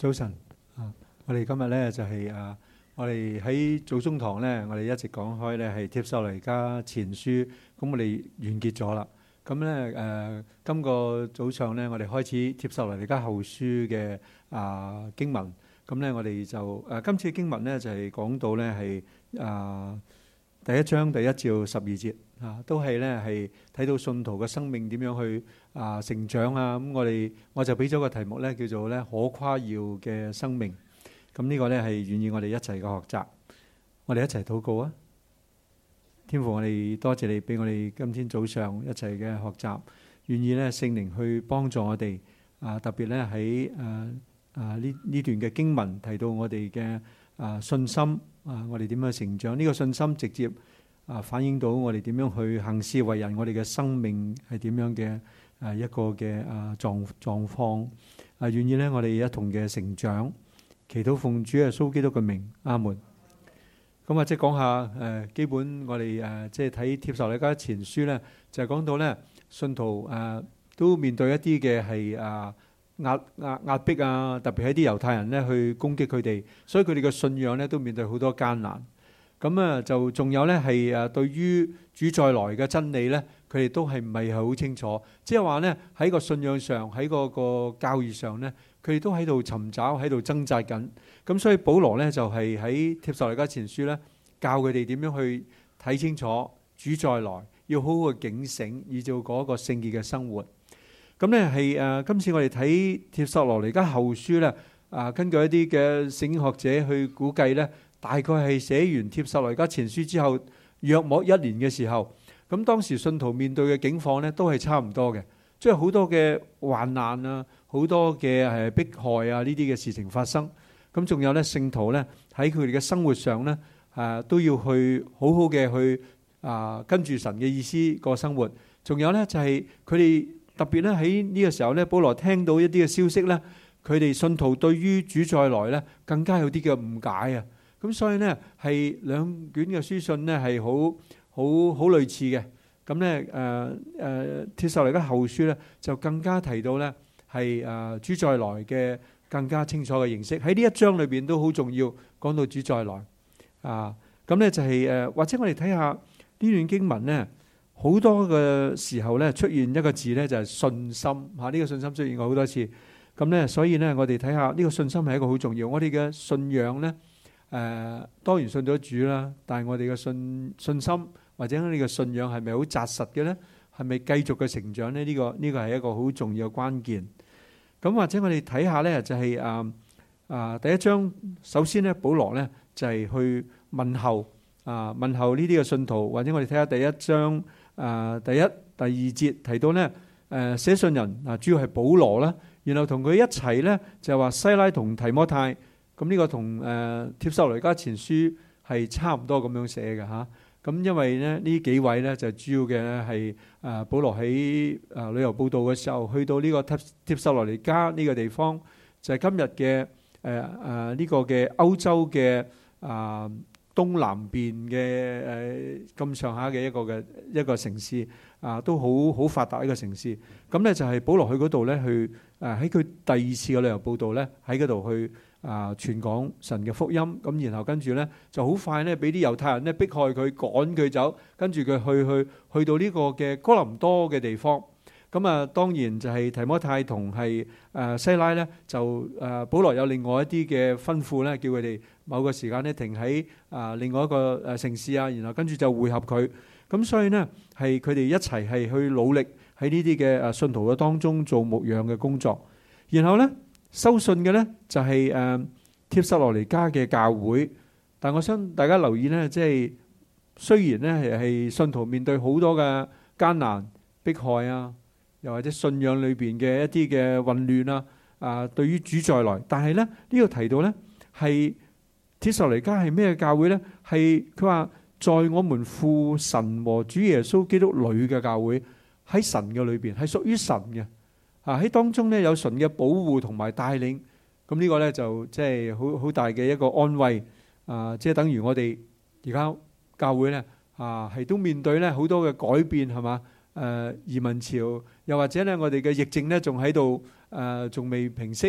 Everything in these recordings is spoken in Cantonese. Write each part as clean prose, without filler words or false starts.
早晨我哋今日咧就係我哋喺早中堂咧，我哋一直講開咧係帖撒羅尼迦前書，咁我哋完結咗啦。咁咧今個早上咧，我哋開始帖撒羅尼迦後書嘅經文。咁咧我哋就今次嘅經文咧就係講到咧係第一章第1至12節都係咧係睇到信徒嘅生命點樣去成長啊。咁我就俾咗個題目咧叫做咧可誇耀嘅生命。咁呢個咧係願意我哋一齊嘅學習，我哋一齊禱告啊！天父，我哋多謝你俾我哋今天早上一齊嘅學習，願意咧聖靈去幫助我哋特別咧喺呢段嘅經文提到我哋嘅信心我哋點樣成長？呢個信心直接反映到我哋點樣去行事為人，我哋嘅生命係點樣嘅一個嘅狀況。願意咧我哋一同嘅成長。祈禱奉主耶穌基督嘅名，阿門。咁或者講下基本我哋即係睇帖撒羅尼迦前書咧，就係講到咧信徒都面對一啲嘅係壓迫特別係啲猶太人咧去攻擊佢哋，所以佢哋嘅信仰咧都面對好多艱難。咁就仲有咧係對於主再來嘅真理咧，佢哋都係唔係好清楚，即係話咧喺個信仰上，喺嗰個教義上咧，佢哋都喺度尋找，喺度掙扎緊。咁所以保羅咧就係喺帖撒羅尼迦前書咧教佢哋點樣去睇清楚主再來，要好好嘅警醒，以做嗰個聖潔嘅生活。咁咧係今次我哋睇帖撒羅尼迦後書咧根據一啲嘅聖經學者去估計咧，大概係寫完帖撒羅尼迦前書之後約莫1年嘅時候。咁當時信徒面對嘅境況咧都係差唔多嘅，即係好多嘅患難好多嘅迫害呢啲嘅事情發生。咁仲有咧聖徒咧喺佢哋嘅生活上咧都要去好好嘅去跟住神嘅意思過生活。仲有咧就係佢哋特別咧喺呢個時候咧，保羅聽到一啲嘅消息咧，佢哋信徒對於主再來咧更加有啲嘅誤解啊。咁所以呢係兩卷嘅書信呢係好類似嘅。咁咧帖撒羅尼迦後書咧就更加提到咧係主再來嘅更加清楚嘅認識。喺呢一章裏邊都好重要，講到主再來咁咧就係或者我哋睇下呢段經文咧，好多嘅時候咧出現一個字咧就係信心呢個信心出現過好多次。咁咧所以咧我哋睇下呢個信心係一個好重要。我哋嘅信仰咧當然信咗主啦，但係我哋嘅信心或者你嘅信仰係咪好紮實嘅咧？係咪繼續嘅成長咧？呢個係一個好重要嘅關鍵。咁或者我哋睇下咧，就係第一章，首先咧，保羅咧就係去問候呢啲嘅信徒，或者我哋睇下第一章第1、第2節提到咧寫信人主要係保羅啦，然後同佢一齊咧就係話西拉同提摩太。咁呢個同帖撒羅尼迦前書係差唔多咁樣寫嘅嚇。咁因為咧呢幾位咧就主要嘅咧係保羅喺旅遊報道嘅時候去到呢個帖撒羅尼迦呢個地方，就係今日嘅呢個嘅歐洲嘅東南邊嘅咁上下嘅一個城市都好發達一個城市。咁咧就係保羅去嗰度咧去喺佢第2次嘅旅遊報道咧喺嗰度去傳講神嘅福音。咁然後跟住咧就好快咧俾啲猶太人咧迫害佢，趕佢走，跟住佢去到呢個嘅哥林多嘅地方。咁當然就係提摩太同係西拉咧就保羅有另外一啲嘅吩咐咧，叫佢哋某個時間咧停喺另外一個城市然後跟住就會合佢。咁所以呢係佢哋一齊係去努力喺呢啲嘅信徒嘅當中做牧養嘅工作。然後咧收信嘅咧就係帖撒羅尼迦嘅教會。但我想大家留意咧，即係雖然咧係信徒面對好多嘅艱難迫害又或者信仰裏邊嘅一啲嘅混亂對於主再來，但係咧呢度提到咧係帖撒羅尼迦係咩教會咧？係佢話在我們父神和主耶穌基督裏嘅教會，喺神嘅裏邊係屬於神嘅喺當中咧有神嘅保護同埋帶領。咁呢個咧就即係好大嘅一個安慰即係等於我哋而家教會咧係都面對咧好多嘅改變係嘛？移民潮，又或者咧我哋嘅疫症咧仲喺度仲未平息，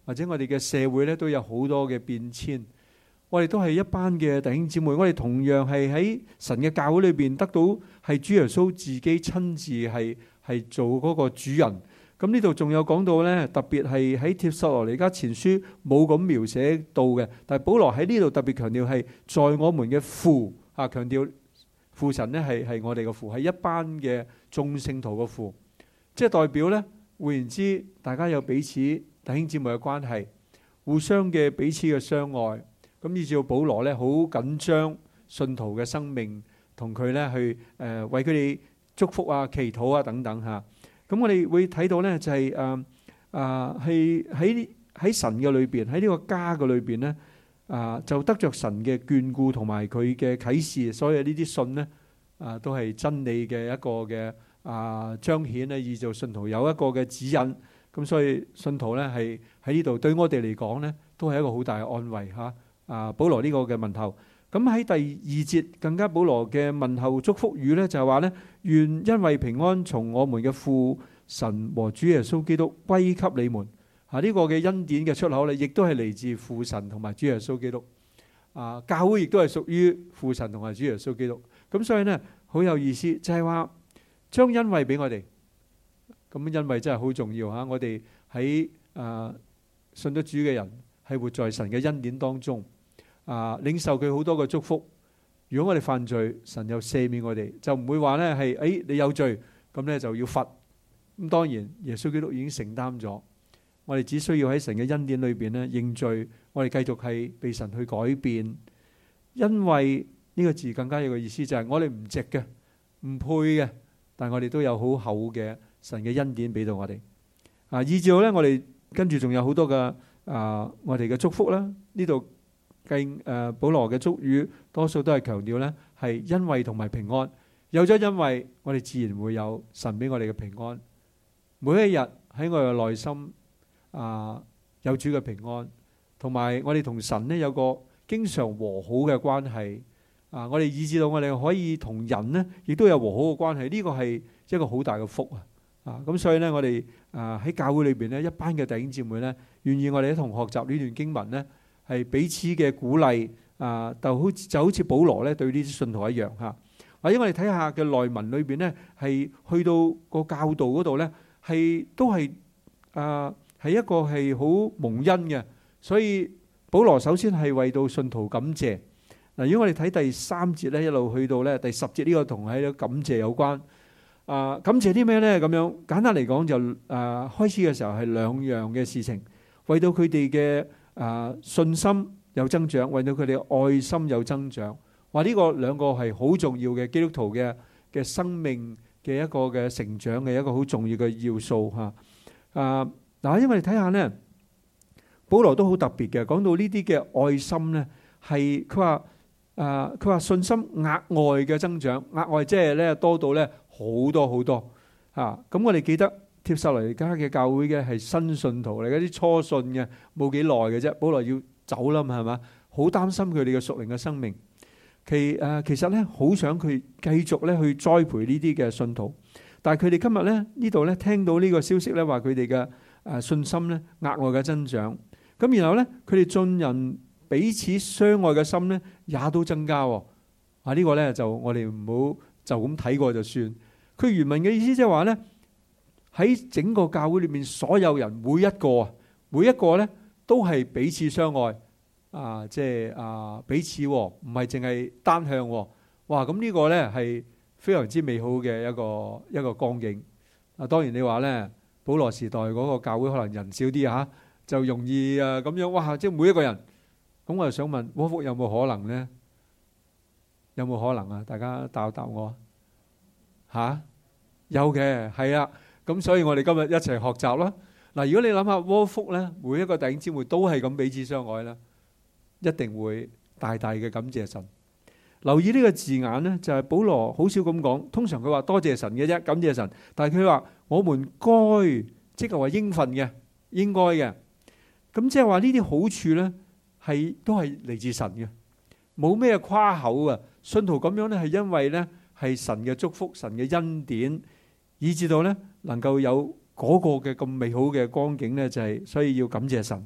或者我哋嘅社會咧都有好多嘅變遷。我哋都係一班嘅弟兄姊妹，我哋同樣係喺神嘅教會裏邊得到係主耶穌自己親自係做嗰個主人。咁呢度仲有講到咧，特別係喺帖撒羅尼迦前書冇咁描寫到嘅，但係保羅喺呢度特別強調係在我們嘅父啊，強調父神咧係我哋嘅父，係一班嘅眾聖徒嘅父，即係代表咧換言之，大家有彼此弟兄姊妹嘅關係，互相嘅彼此嘅相愛。咁以至到保羅咧好緊張信徒嘅生命，同佢咧去為佢哋祝福啊、祈禱啊等等嚇。咁我哋會睇到咧就係係喺神嘅裏邊，喺呢個家嘅裏邊咧就得着神嘅眷顧同埋佢嘅啟示，所以呢啲信咧都係真理嘅一個嘅彰顯咧，以至信徒有一個嘅指引。咁所以信徒咧係喺呢度對我哋嚟講咧都係一個好大嘅安慰嚇。保羅呢個嘅問候，咁喺第二節更加保羅嘅問候祝福語呢，就係話呢：願因為平安從我們嘅父神和主耶穌基督歸給你們。呢個嘅恩典嘅出口呢，亦都係嚟自父神同埋主耶穌基督。教會亦都係屬於父神同埋主耶穌基督。咁所以呢，好有意思，就係話將恩惠俾我哋。咁恩惠真係好重要嚇。我哋喺信咗主嘅人係活在神嘅恩典當中。領受佢好多嘅祝福。如果我哋犯罪，神又赦免我哋，就唔會話呢係你有罪咁呢就要罰。咁當然耶穌基督已經承擔咗，我哋只需要喺神嘅恩典裏邊呢認罪，我哋繼續係被神去改變。因為呢個字更加有個意思，就係我哋唔值嘅、唔配嘅，但係我哋都有好厚嘅神嘅恩典俾到我哋。以至到呢，我哋跟住仲有好多嘅我哋嘅祝福啦。呢度保羅嘅祝語多數都係強調呢係恩惠同埋平安。有咗恩惠，我哋自然會有神俾我哋嘅平安。每一日喺我哋嘅內心有主嘅平安，同埋我哋同神呢有個經常和好嘅關係。我哋以至到我哋可以同人呢亦都有和好嘅關係。呢個係一個好大嘅福啊！咁所以呢，我哋喺教會裏邊呢，一班嘅弟兄姊妹呢，願意我哋一同學習呢段經文呢，係彼此嘅鼓勵就好似保羅咧對呢啲信徒一樣嚇。或者我哋睇下嘅內文裏邊呢，係去到個教導嗰度呢，都係一個係好蒙恩嘅。所以保羅首先係為到信徒感謝。嗱，如果我哋睇第3節呢，一路去到呢第10節，呢個同喺感謝有關。感謝啲咩呢？咁樣簡單嚟講就開始嘅時候係兩樣嘅事情，為到佢哋嘅信心有增長，為到佢哋愛心有增長。話呢個兩個係好重要嘅基督徒嘅生命嘅一個嘅成長嘅一個好重要嘅要素嚇。嗱，因為你睇下呢，保羅都好特別嘅，講到呢啲嘅愛心呢，係佢話信心額外嘅增長，額外即係咧多到咧好多好多嚇。咁我哋記得帖撒羅尼迦嘅教會嘅係新信徒嚟，嗰啲初信嘅冇幾耐嘅啫。保羅要走啦嘛，係嘛？好擔心佢哋嘅屬靈嘅生命。其實咧好想佢繼續咧去栽培呢啲嘅信徒，但係佢哋今日咧呢度咧聽到呢個消息咧，話佢哋嘅信心咧額外嘅增長。咁然後咧佢哋眾人彼此相愛嘅心咧也都增加。呢個咧就我哋唔好就咁睇過就算。佢原文嘅意思即係話咧，喺整個教會裏面所有人每一個咧都係彼此相愛。即係彼此，唔係淨係單向。哇！咁呢個呢係非常之美好嘅一個光景。當然你話呢，保羅時代嗰個教會可能人少啲嚇，就容易咁樣。哇！即係每一個人。咁我就想問，窩福有冇可能呢？有冇可能啊？大家答我嚇？有嘅，係啊。咁所以我哋今日一齊學習啦。嗱，如果你諗下窩福呢，每一個弟兄姊妹都係咁彼此相愛啦，一定會大大嘅感謝神。留意呢個字眼呢，就係保羅好少咁講。通常佢話多謝神嘅啫，感謝神。但係佢話我們該，即係話應份嘅，應該嘅。咁即係話呢啲好處呢，都係嚟自神嘅，冇咩誇口啊。信徒咁樣呢，係因為呢係神嘅祝福、神嘅恩典，以至到呢能夠有嗰個嘅咁美好嘅光景呢，就係所以要感謝神。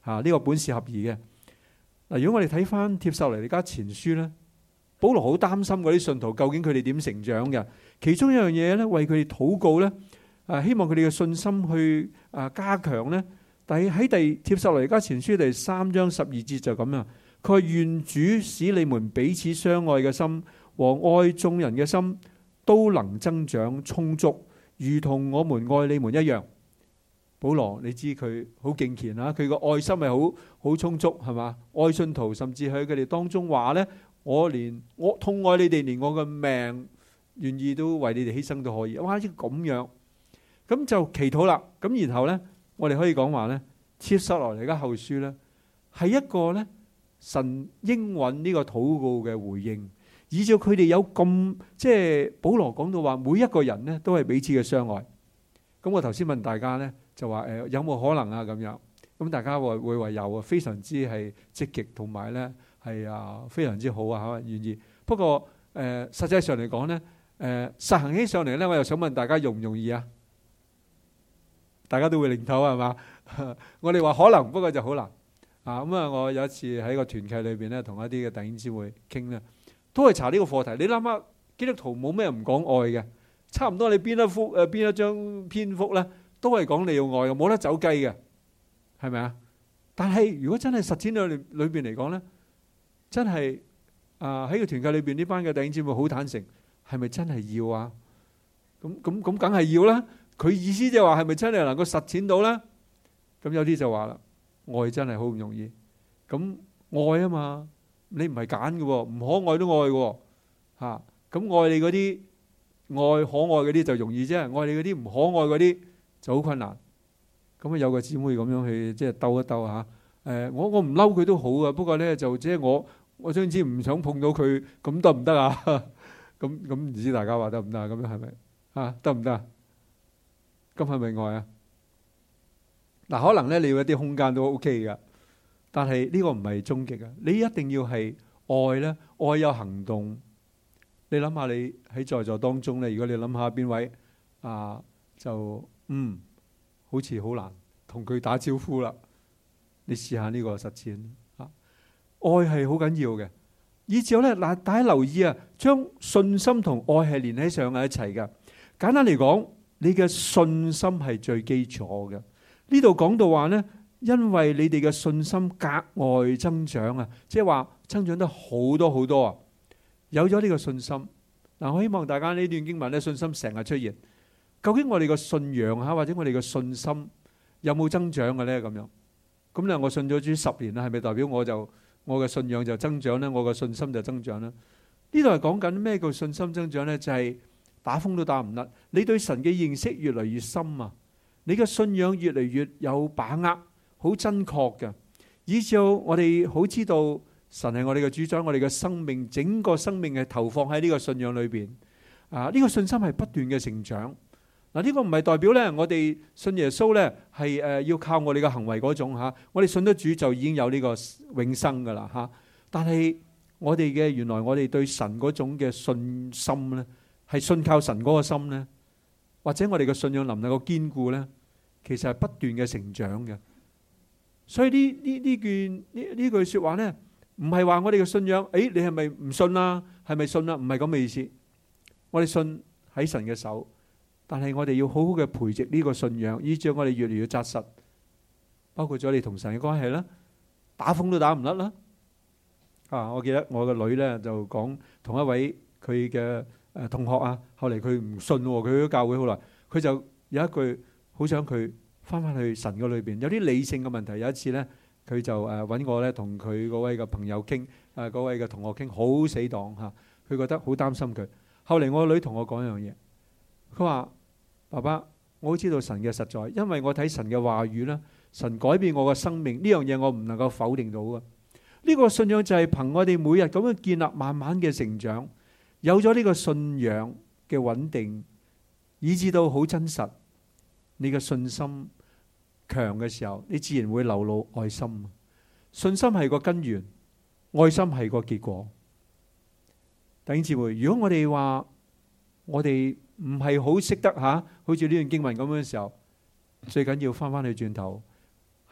呢個本是合宜嘅。嗱，如果我哋睇翻帖撒羅尼迦前書咧，保羅好擔心嗰啲信徒究竟佢哋點成長嘅。其中一樣嘢咧，為佢哋禱告咧，希望佢哋嘅信心去加強咧。但係喺帖撒羅尼迦前書第3章12節就咁樣，佢話願主使你們彼此相愛嘅心和愛眾人嘅心都能增長充足，如同我們愛你們一樣。保羅你知佢好敬虔啊，佢個愛心係好充足，係嘛？愛信徒，甚至喺佢哋當中話咧，我痛愛你哋，連我嘅命願意都為你哋犧牲都可以。哇！咁樣，咁就祈禱啦。咁然後咧，我哋可以講話咧，帖撒羅尼迦後書咧係一個咧神應允呢個禱告嘅回應，以至佢哋有咁，即係保羅講到話，每一個人咧都係彼此嘅相愛。咁我頭先問大家咧，就話有冇可能啊咁樣？咁大家會話有啊，非常之係積極，同埋咧係非常之好啊嚇，願意。不過實際上嚟講咧，實行起上嚟咧，我又想問大家容唔容易啊？大家都會擰頭係嘛？我哋話可能，不過就好難啊。咁啊，我有一次喺個團契裏邊咧，同一啲嘅弟兄姊妹傾咧，都係查呢個課題。你諗下，基督徒冇咩唔講愛嘅，差唔多你邊一張篇幅咧，都係講你要愛嘅，冇得走雞嘅，係咪啊？但係如果真係實踐裏邊嚟講咧，真係喺個團契裏邊呢班嘅弟兄姊妹好坦誠，係咪真係要啊？咁梗係要啦。佢意思就係話係咪真係能夠實踐到咧？咁有啲就話啦，愛真係好唔容易。咁愛啊嘛，你唔係揀嘅喎，唔可愛都愛嘅喎。咁愛你嗰啲愛可愛嗰啲就容易啫，愛你嗰啲唔可愛嗰啲就好困難。咁有個姊妹咁樣去即係鬥一鬥嚇。我唔嬲佢都好啊，不過咧就即係我總之唔想碰到佢，咁得唔得啊？咁唔知大家話得唔得啊？咁樣係咪得唔得啊？咁係咪愛啊？嗱，可能咧你要一啲空間都 OK 噶，但係呢個唔係終極啊！你一定要係愛咧，愛有行動。你諗下，你喺在座當中咧，如果你諗下邊位就好似好難同佢打招呼啦。你試下呢個實踐啊！愛係好緊要嘅，以至咧嗱，大家留意啊，將信心同愛係連喺上喺一齊嘅。簡單嚟講，你嘅信心係最基礎嘅。呢度講到話呢，因為你哋嘅信心格外增長啊，即係話增長得好多好多啊。有咗呢個信心，嗱，我希望大家呢段經文咧，信心成日出現。究竟我哋嘅信仰或者我哋嘅信心有冇增長嘅呢？咁樣咁咧，我信咗主10年啦，係咪代表我嘅信仰就增長呢？我嘅信心就增長呢？呢度係講緊咩叫信心增長呢？就係打風都打唔甩，你對神嘅認識越嚟越深啊！你嘅信仰越嚟越有把握，好真確嘅，以至我哋好知道神係我哋嘅主宰，我哋嘅生命整個生命係投放喺呢個信仰裏邊。呢個信心係不斷嘅成長。嗱，呢個唔係代表咧，我哋信耶穌咧係要靠我哋嘅行為嗰種嚇。我哋信得主就已經有呢個永生噶啦嚇。但係我哋嘅原來我哋對神嗰種嘅信心咧，係信靠神嗰個心咧，或者我哋嘅信仰能唔能夠堅固咧，其實係不斷嘅成長嘅。所以呢句説話咧，唔係話我哋嘅信仰，你係咪唔信啊？係咪信啊？唔係咁嘅意思。我哋信喺神嘅手。但係我哋要好好嘅培植呢個信仰，以致我哋越嚟越紮實，包括咗你同神嘅關係啦，打風都打唔甩啦。我記得我個女咧就講同一位佢嘅同學啊，後嚟佢唔信，佢去咗教會好耐，佢就有一句好想佢翻去神嘅裏邊，有啲理性嘅問題。有一次咧，佢就揾我咧同佢嗰位嘅朋友傾，嗰位嘅同學傾，好死黨嚇，佢覺得好擔心佢。後嚟我個女同我講一樣嘢。佢話：爸爸，我知道神嘅實在，因為我睇神嘅話語啦，神改變我嘅生命呢樣嘢，我唔能夠否定到嘅。呢個信仰就係憑我哋每日咁樣建立，慢慢嘅成長，有咗呢個信仰嘅穩定，以至到好真實。你嘅信心強嘅時候，你自然會流露愛心。信心係個根源，愛心係個結果。弟兄姊妹，如果我哋話我哋唔係好識得好似呢段經文咁嘅時候，最緊要翻去轉頭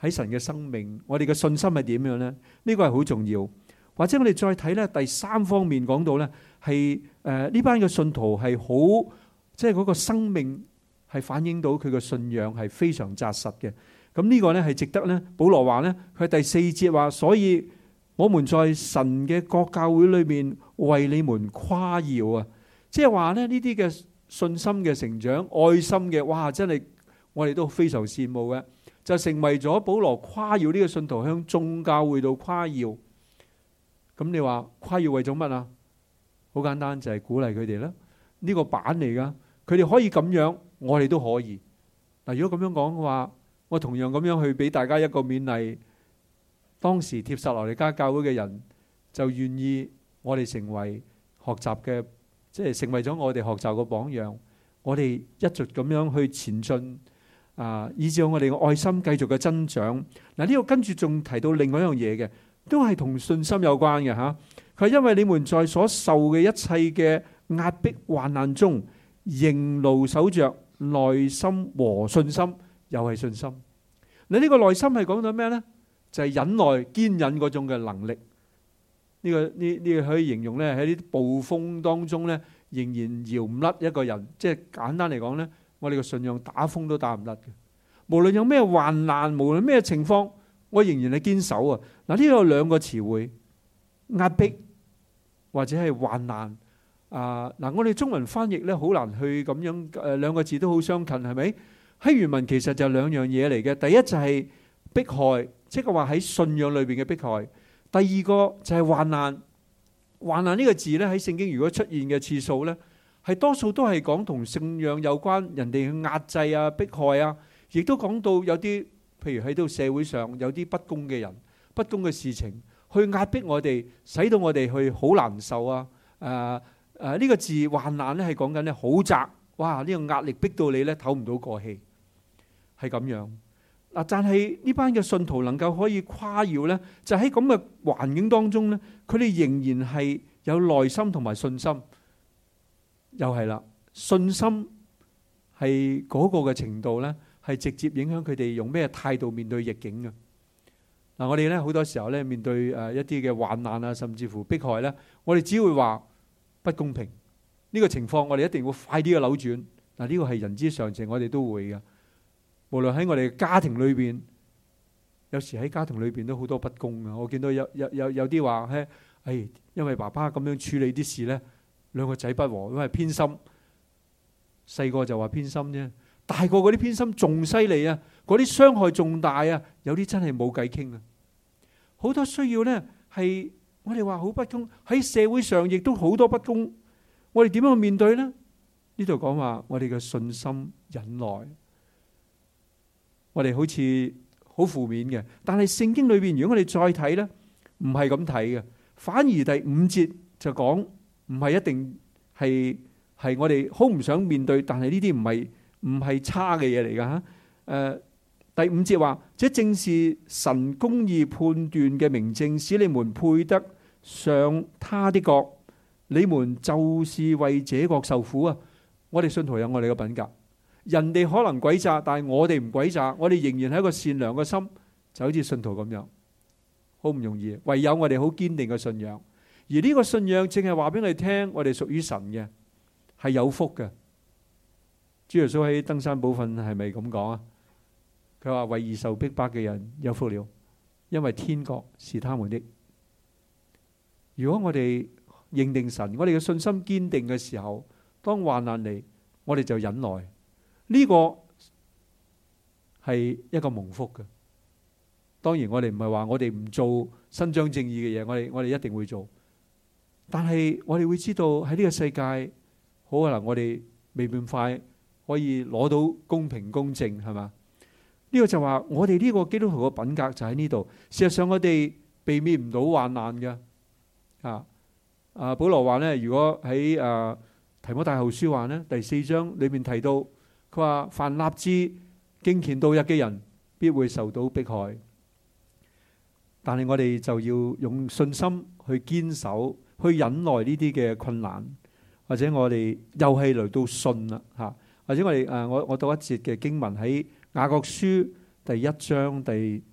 喺神嘅生命，我哋嘅信心係點樣呢？呢個係好重要。或者我哋再睇咧第三方面講到咧，係呢班嘅信徒係好，即係嗰個生命係反映到佢嘅信仰係非常紮實嘅。咁呢個咧係值得咧，保羅話咧，佢第4節話，所以我們在神嘅各教會裏面為你們誇耀啊！即係話咧呢啲嘅信心嘅成長、愛心嘅，哇！真係我哋都非常羨慕嘅，就成為咗保羅誇耀呢個信徒向眾教會度誇耀。咁你話誇耀為咗乜啊？好簡單，就係鼓勵佢哋啦。呢個版嚟噶，佢哋可以咁樣，我哋都可以。嗱，如果咁樣講嘅話，我同樣咁樣去俾大家一個勉勵。當時帖撒羅尼迦教會嘅人就願意我哋成為學習嘅，即係成為咗我哋學習嘅榜樣。我哋一直咁樣去前進，以至我哋嘅愛心繼續嘅增長。嗱，呢個跟住仲提到另外一樣嘢嘅，都係同信心有關嘅吓。佢係因為你們在所受嘅一切嘅壓迫患難中，仍牢守着耐心和信心，又係信心。你呢個耐心係講到咩呢？就係忍耐、堅忍嗰種嘅能力。呢個可以形容咧，喺啲暴風當中咧，仍然搖唔甩一個人。即係簡單嚟講咧，我哋嘅信仰打風都打唔甩嘅。無論有咩患難，無論咩情況，我仍然係堅守啊！嗱，呢度有兩個詞彙，壓迫或者係患難。嗱，我哋中文翻譯咧好難去咁樣，兩個字都好相近，係咪？喺原文其實就兩樣嘢嚟嘅。第一就係迫害，即係話喺信仰裏邊嘅迫害。第二個就係患難。患難呢個字咧喺聖經如果出現嘅次數咧，係多數都係講同信仰有關，人哋嘅壓制啊、迫害啊，亦都講到有啲，譬如喺到社會上有啲不公嘅人、不公嘅事情，去壓迫我哋，使到我哋去好難受啊！呢個字患難咧係講緊咧好窄，哇！呢個壓力逼到你咧唞唔到過氣，係咁樣。嗱，但係呢班嘅信徒能夠可以誇耀咧，就喺咁嘅環境當中咧，佢哋仍然係有耐心同埋信心。又係啦，信心係嗰個嘅程度咧，係直接影響佢哋用咩態度面對逆境嘅。嗱，我哋咧好多時候咧面對一啲嘅患難啊，甚至乎迫害咧，我哋只會話不公平。呢個情況我哋一定會快啲嘅扭轉。嗱，呢個係人之常情，我哋都會嘅。無論喺我哋嘅家庭裏邊，有時喺家庭裏邊都好多不公啊！我見到有啲話咧，因為爸爸咁樣處理啲事咧，兩個仔不和，因為偏心。細個就話偏心啫，大個嗰啲偏心仲犀利啊！嗰啲傷害仲大啊！有啲真係冇計傾啊！好多需要咧係我哋話好不公，喺社會上亦都好多不公。我哋點樣去面對呢？呢度講話我哋嘅信心忍耐。我哋好似好負面嘅，但係聖經裏邊，如果我哋再睇呢，唔係咁睇嘅，反而第5節就講唔係一定係我哋好唔想面對，但係呢啲唔係差嘅嘢嚟噶吓。第5節話，這正是神公義判斷嘅明證，使你們配得上他的國。你們就是為這國受苦啊！我哋信徒有我哋嘅品格。人哋可能詭詐，但係我哋唔詭詐，我哋仍然係一個善良嘅心，就好似信徒咁樣，好唔容易。唯有我哋好堅定嘅信仰，而呢個信仰正係話俾我哋聽，我哋屬於神嘅，係有福嘅。主耶穌喺登山寶訓係咪咁講啊？佢話為義受逼迫嘅人有福了，因為天國是他們的。如果我哋認定神，我哋嘅信心堅定嘅時候，當患難嚟，我哋就忍耐。呢個係一個蒙福嘅。當然我哋唔係話我哋唔做伸張正義嘅嘢，我哋一定會做。但係我哋會知道喺呢個世界，好可能我哋未咁快可以攞到公平公正，係嘛？呢個就話我哋呢個基督徒嘅品格就喺呢度。事實上我哋避免唔到患難嘅。保羅話呢，如果喺提摩太後書話呢，第4章裏面提到。佢話凡立志敬虔度日嘅人，必會受到迫害。但係我哋就要用信心去堅守，去忍耐呢啲嘅困難，或者我哋又係嚟到信啦吓。或者我哋我讀一節嘅經文喺雅各書第第1章第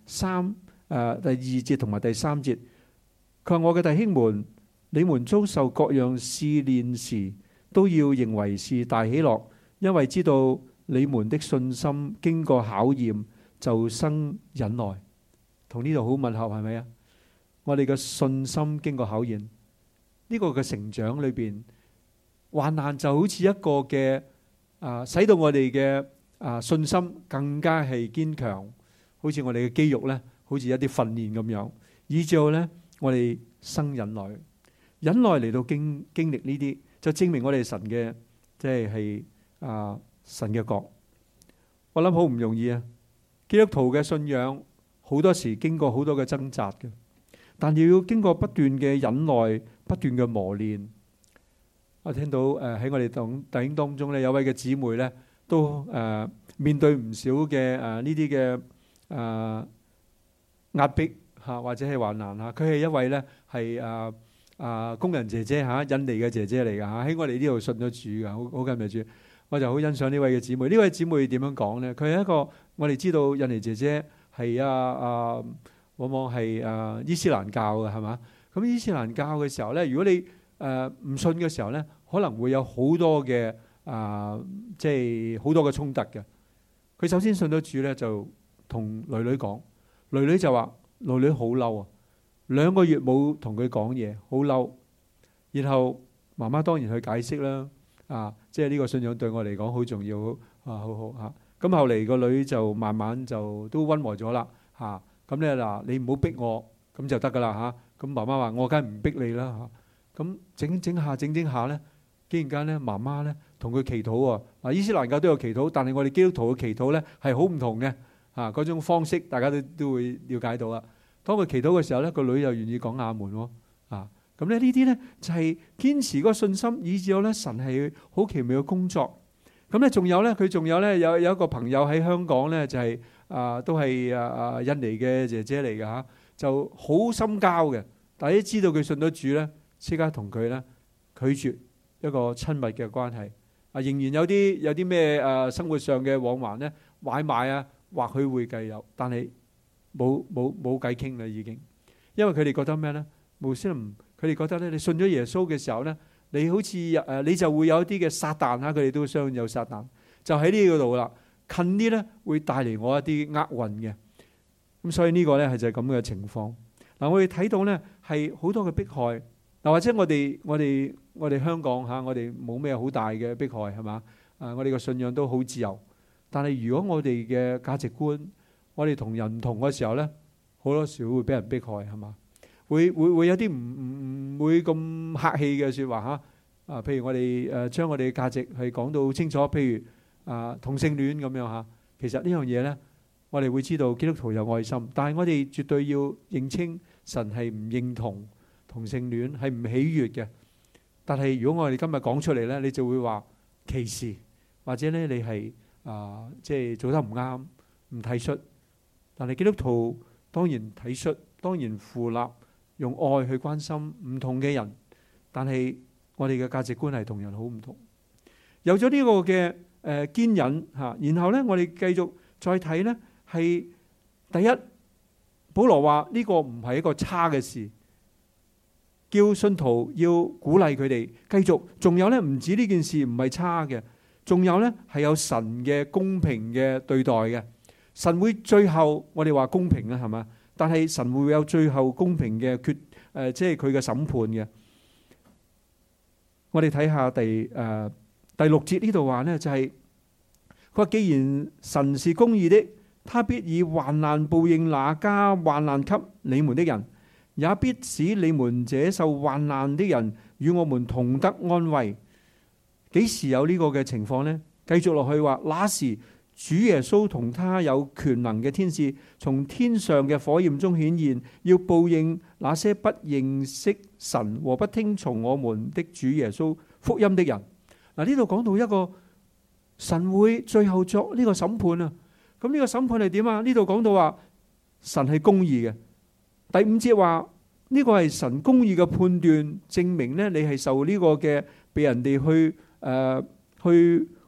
2節同埋第3節，佢話：我嘅弟兄們，你們遭受各樣試煉時，都要認為是大喜樂，因為知道你們的信心經過考驗，就生忍耐。同呢度好吻合，係咪啊？我哋嘅信心經過考驗，呢個嘅成長裏邊，患難就好似一個嘅使到我哋嘅信心更加係堅強，好似我哋嘅肌肉咧，好似一啲訓練咁樣，以至到咧我哋生忍耐，忍耐嚟到經歷呢啲，就證明我哋神嘅即係神嘅國。我諗好唔容易啊！基督徒嘅信仰好多時經過好多嘅掙扎嘅，但要經過不斷嘅忍耐、不斷嘅磨練。我聽到喺我哋弟兄當中咧，有位嘅姊妹咧，都面對唔少嘅呢啲嘅壓迫嚇，或者係患難嚇。佢係一位咧係工人姐姐嚇，印尼嘅姐姐嚟㗎嚇，喺我哋呢度信咗主㗎，好感謝主。我就好欣賞呢位嘅姊妹。呢位姊妹點樣講咧？佢係一個我哋知道印尼姐姐係往往係伊斯蘭教嘅係嘛？咁伊斯蘭教嘅時候咧，如果你唔信嘅時候咧，可能會有好多嘅即係好多嘅衝突嘅。佢首先信咗主咧，就同女女講，女女就話女女好嬲啊，2個月冇同佢講嘢，好嬲。然後媽媽當然去解釋啦。即係呢個信仰對我嚟講好重要，好好嚇。咁後嚟個女就慢慢就都溫和咗啦嚇。咁咧嗱，你唔好逼我咁就得噶啦嚇。咁媽媽話：我梗係唔逼你啦嚇。咁整下咧，竟然間咧媽媽咧同佢祈禱喎。嗱，伊斯蘭教都有祈禱，但係我哋基督徒嘅祈禱咧係好唔同嘅嚇。嗰種方式大家都會了解到啦。當佢祈禱嘅時候咧，個女又願意講亞門喎啊。咁咧呢啲咧就係堅持嗰個信心，以至到咧神係好奇妙嘅工作。咁咧仲有咧，佢仲有咧有一個朋友喺香港咧，就係都係印尼嘅姐姐嚟嘅嚇，就好深交嘅。大家知道佢信咗主咧，即刻同佢咧拒絕一個親密嘅關係。仍然有啲咩生活上嘅往還咧，買賣啊，或許會計有，但係冇計傾啦已經，因為佢哋覺得咩咧？穆斯林佢哋覺得咧，你信咗耶穌嘅時候咧，你好似你就會有一啲嘅撒旦嚇，佢哋都相信有撒旦，就喺呢個度啦。近啲咧會帶嚟我一啲厄運嘅，咁所以呢個咧係就係咁嘅情況。嗱，我哋睇到咧係好多嘅迫害。嗱，或者我哋香港嚇，我哋冇咩好大嘅迫害係嘛？我哋嘅信仰都好自由。但係如果我哋嘅價值觀，我哋同人唔同嘅時候咧，好多時會俾人迫害係嘛？會有啲唔會咁客氣嘅説話嚇。譬如我哋將我哋嘅價值係講到清楚，譬如同性戀咁樣嚇。其實呢樣嘢咧，我哋會知道基督徒有愛心，但係我哋絕對要認清神係唔認同同性戀，係唔喜悅嘅。但係如果我哋今日講出嚟咧，你就會話歧視，或者咧你係即係做得唔啱、唔體恤。但係基督徒當然體恤，當然扶立，用愛去關心唔同嘅人。但係我哋嘅價值觀係同人好唔同。有咗呢個嘅堅忍嚇，然後咧我哋繼續再睇咧，係第一，保羅話呢個唔係一個差嘅事，叫信徒要鼓勵佢哋繼續。仲有咧，唔止呢件事唔係差嘅，仲有咧係有神嘅公平嘅對待嘅。神會最後我哋話公平啦，係嘛？但係神會有最後公平嘅即係佢嘅審判嘅。我哋睇下第6節呢度話呢，就係佢話：既然神是公義的，他必以患難報應那加患難給你們的人，也必使你們這受患難的人與我們同得安慰。幾時有呢個嘅情況呢？繼續落去話：那時主耶穌同他有權能嘅天使從天上嘅火焰中顯現，要報應那些不認識神和不聽從我們的主耶穌福音的人。嗱，呢度講到一個神會最後作呢個審判啊！咁呢個審判係點啊？呢度講到話神係公義嘅。第5節話呢個係神公義嘅判斷，證明咧你係受呢個嘅被人哋去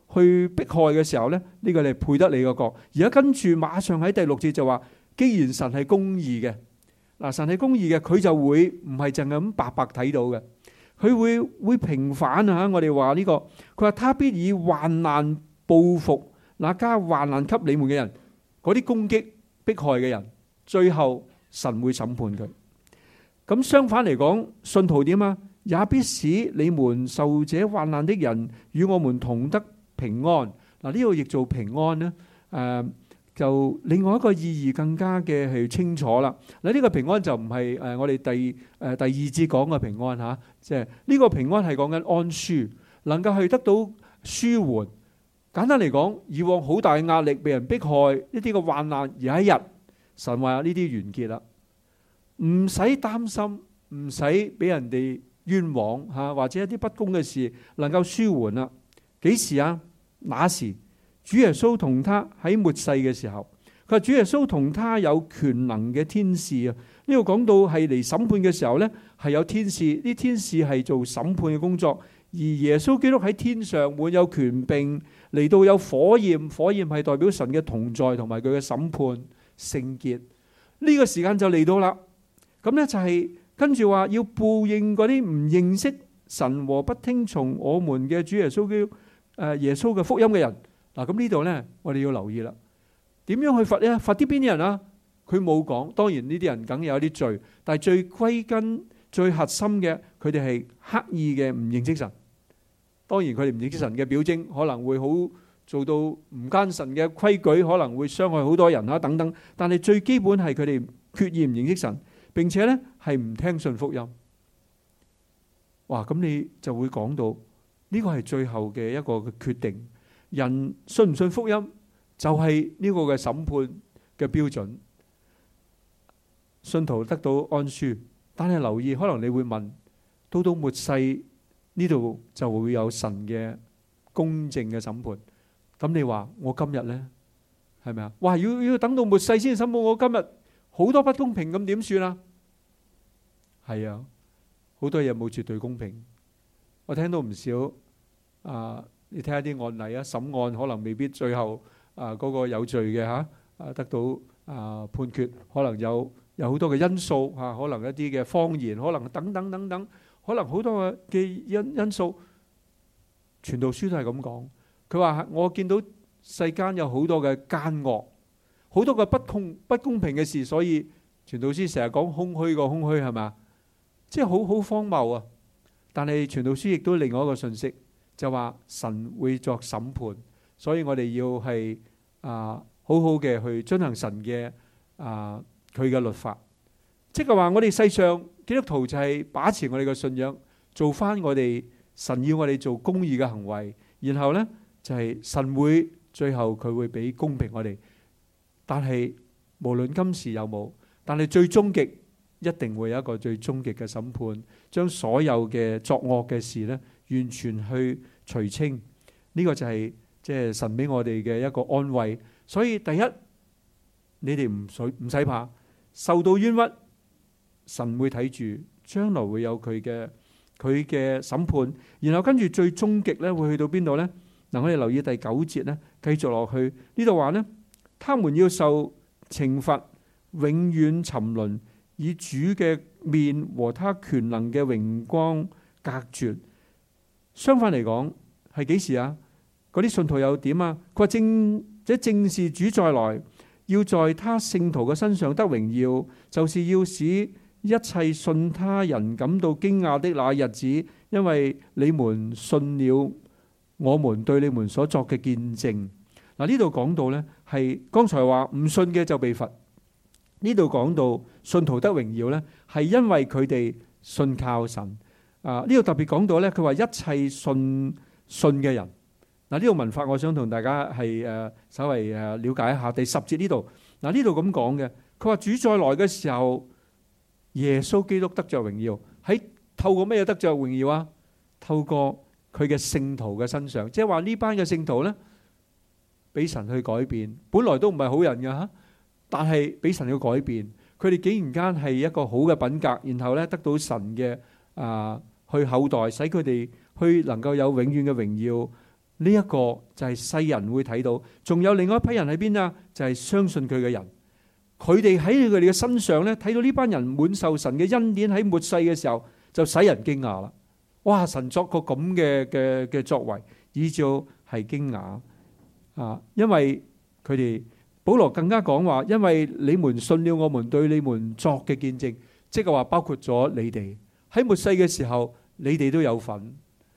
去迫害嘅時候咧，呢個你配得你個國。而家跟住馬上喺第6節就話，既然神係公義嘅，嗱，神係公義嘅，佢就會唔係淨係咁白白睇到嘅，佢會平反啊！我哋話呢個，佢話他必以患難報復那加患難給你們嘅人，嗰啲攻擊迫害嘅人，最後神會審判佢。咁相反嚟講，信徒點啊？也必使你們受這患難的人與我們同得平安。嗱，呢個譯做平安呢，就另外一個意義更加嘅係清楚啦。嗱，呢個平安就唔係我哋第2節講嘅平安嚇，即係呢個平安係講緊安舒，能夠去得到舒緩。簡單嚟講，以往好大嘅壓力，被人迫害呢啲嘅患難，有一日神話呢啲完結啦，唔使擔心，唔使俾人哋冤枉嚇，或者一啲不公嘅事能夠舒緩啦。幾時啊？那時主耶穌同他喺末世嘅時候，佢話主耶穌同他有權能嘅天使啊。呢度講到係嚟審判嘅時候呢，係有天使，啲天使係做審判嘅工作，而耶穌基督喺天上滿有權柄，嚟到有火焰，火焰係代表神嘅同在同埋佢嘅審判聖潔。呢個時間就嚟到啦。咁呢就係跟住話要報應嗰啲唔認識神和不聽從我們嘅主耶穌基督耶穌嘅福音嘅人。嗱，咁呢度呢，我哋要留意啦。點樣去罰呢？罰啲邊啲人啊？佢冇講。當然呢啲人梗有啲罪，但係最歸根、最核心嘅，佢哋係刻意嘅唔認識神。當然佢哋唔認識神嘅表徵，可能會好做到唔跟神嘅規矩，可能會傷害好多人啊等等。但係最基本係佢哋決意唔認識神，並且呢係唔聽信福音。哇！咁你就會講到呢個係最後嘅一個嘅決定。人信唔信福音就係呢個嘅審判嘅標準。信徒得到安舒，但係留意，可能你會問，到末世呢度就會有神嘅公正嘅審判。咁你話我今日呢係咪啊？哇！要等到末世先審判，我今日好多不公平，咁點算啊？係啊，好多嘢冇絕對公平。我聽到唔少你睇下啲案例啊，審案可能未必最後嗰個有罪嘅得到判決，可能有好多嘅因素可能一啲嘅謊言，可能等等等等，可能好多嘅因素。傳道書都係咁講，佢話我見到世間有好多嘅奸惡，好多嘅不公平嘅事，所以傳道書成日講空虛個空虛，係咪？即係好荒謬啊！但係傳道書亦都另外一個信息，就話神會作審判，所以我哋要係好好嘅去遵行神嘅佢嘅律法。即係話我哋世上基督徒就係把持我哋嘅信仰，做翻我哋神要我哋做公義嘅行為，然後呢就係神會最後佢會俾公平我哋。但係無論今時有冇，但係最終極一定會有一個最終極嘅審判，將所有嘅作惡嘅事呢完全去除清。呢個就係即係神俾我哋嘅一個安慰。所以第一，你哋唔使怕受到冤屈，神會睇住，將來會有佢嘅審判。然後跟住最終極咧會去到邊度呢？嗱，我哋留意第9節呢，繼續落去呢度話呢，他們要受懲罰，永遠沉淪，以主嘅面和他權能嘅榮光隔絕。相反嚟講，係幾時啊？嗰啲信徒又點啊？佢話正是主再來，要在他聖徒嘅身上得榮耀，就是要使一切信他人感到驚訝的那日子，因為你們信了我們對你們所作嘅見證。嗱，呢度講到呢，係剛才話唔信嘅就被罰，呢度講到信徒得榮耀呢，係因為佢哋信靠神。呢度特別講到呢，佢話一切信嘅人。嗱，呢個文法我想同大家係稍微了解一下。第10節呢度，嗱，呢度咁講嘅，佢話主再來嘅時候，耶穌基督得着榮耀，喺透過咩嘢得着榮耀啊？透過佢嘅聖徒嘅身上，即係話呢班嘅聖徒呢，俾神去改變，本來都唔係好人㗎，但係俾神去改變，佢哋竟然間係一個好嘅品格，然後呢得到神嘅去厚待，使佢哋去能夠有永遠嘅榮耀。 呢一個就係世人會睇到。仲有另外一批人喺邊啊？就係相信佢嘅人，佢哋喺佢哋嘅身上咧睇到呢班人滿受神嘅恩典，喺末世嘅時候就使人驚訝啦。哇！神作個咁嘅作為，以至係驚訝啊！因為佢哋保羅更加講話，因為你們信了我們對你們作嘅見證，即係話包括咗你哋喺末世嘅時候，你哋都有份。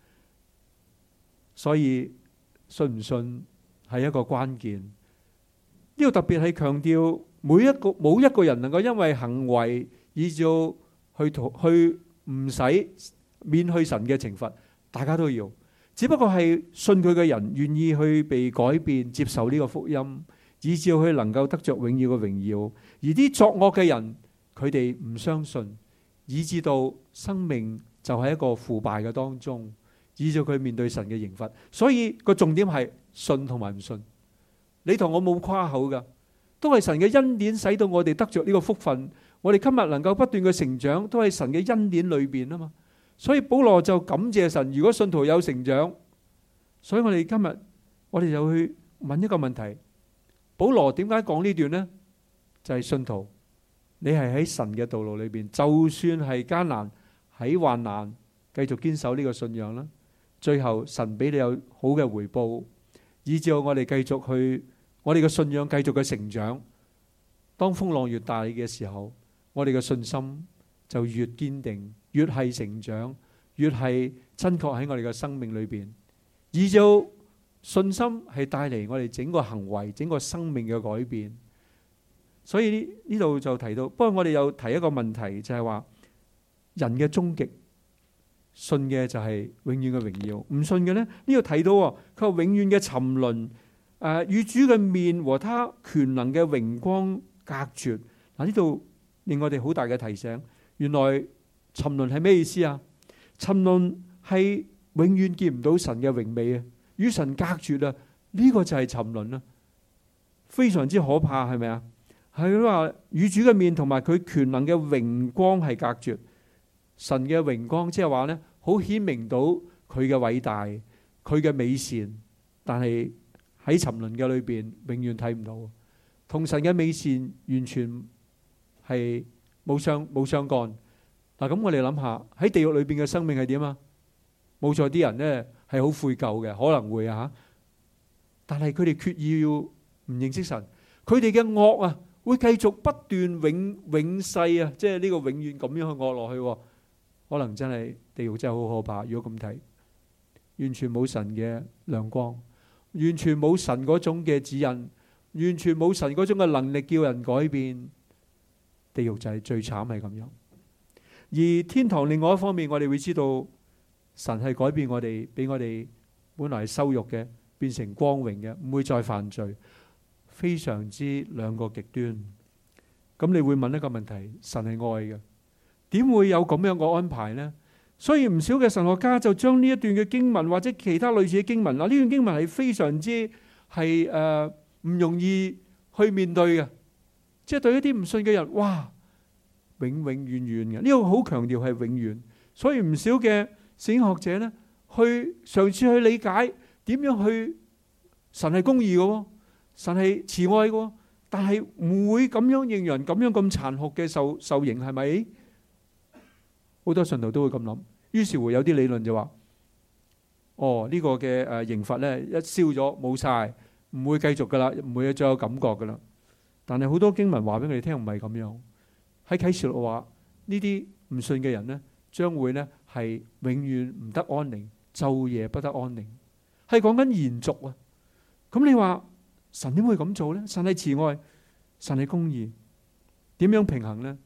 所以信唔信係一個關鍵。呢度特別係強調冇一個人能夠因為行為以至去唔使免去神嘅懲罰，大家都要。只不過係信佢嘅人願意去被改變，接受呢個福音，以至佢能夠得着永遠嘅榮耀。而啲作惡嘅人，佢哋唔相信，以至到生命就喺一個腐敗嘅當中，以至佢面對神嘅刑罰。所以個重點係信同埋唔信。你同我冇誇口噶，都係神嘅恩典使到我哋得着呢個福分。我哋今日能夠不斷嘅成長，都係神嘅恩典裏邊啊嘛。所以保羅就感謝神，如果信徒有成長。所以我哋今日我哋就去問一個問題：保羅點解講呢段呢？就係信徒，你係喺神嘅道路裏邊，就算係艱難喺患難，繼續堅守呢個信仰啦。最後神俾你有好嘅回報，以至我哋繼續去，我哋嘅信仰繼續嘅成長。當風浪越大嘅時候，我哋嘅信心就越堅定，越係成長，越係真確喺我哋嘅生命裏邊。以至信心係帶嚟我哋整個行為、整個生命嘅改變。所以呢度就提到，不過我哋又提一個問題，就係話人嘅終極，信嘅就係永遠嘅榮耀，唔信嘅呢，呢度睇到佢話永遠嘅沉淪，與主嘅面和他權能嘅榮光隔絕。嗱，呢度令我哋好大嘅提醒，原來沉淪係咩意思啊？沉淪係永遠見唔到神嘅榮美啊，與神隔絕啊，呢個就係沉淪啦，非常之可怕，係咪啊？係話與主嘅面同埋佢權能嘅榮光係隔絕，神嘅榮光即係話呢，好顯明到佢嘅偉大，佢嘅美善，但係喺沉淪嘅裏邊永遠睇唔到，同神嘅美善完全係冇相干。嗱，咁我哋諗下喺地獄裏邊嘅生命係點啊？冇錯，啲人呢係好悔疚嘅，可能會啊，但係佢哋決意要唔認識神，佢哋嘅惡啊會繼續不斷永世啊，即係呢個永遠咁樣去惡落去，可能真係地獄真係好可怕。如果咁睇，完全冇神嘅亮光，完全冇神嗰種嘅指引，完全冇神嗰種嘅能力叫人改變，地獄就係最慘係咁樣。而天堂另外一方面，我哋會知道神係改變我哋，俾我哋本來係羞辱嘅變成光榮嘅，唔會再犯罪，非常之兩個極端。咁你會問一個問題：神係愛嘅，點會有咁樣嘅安排呢？所以唔少嘅神學家就將呢一段嘅經文或者其他類似嘅經文，嗱，呢段經文係非常之係唔容易去面對嘅，即係對一啲唔信嘅人，哇，永永遠遠嘅，呢個好強調係永遠。所以唔少嘅聖經學者呢，去嘗試去理解點樣去神係公義嘅，神係慈愛嘅，但係唔會咁樣令人咁樣咁殘酷嘅受刑，係咪？好多信徒都會咁諗，於是乎有啲理論就話：哦，呢個嘅刑罰呢，一燒咗冇晒，唔會繼續噶啦，唔會再有感覺噶啦。但係好多經文話俾佢哋聽唔係咁樣。喺啟示錄話呢啲唔信嘅人呢，將會呢係永遠唔得安寧，晝夜不得安寧，係講緊延續啊。咁你話神點會咁做呢？神係慈愛，神係公義，點樣平衡呢？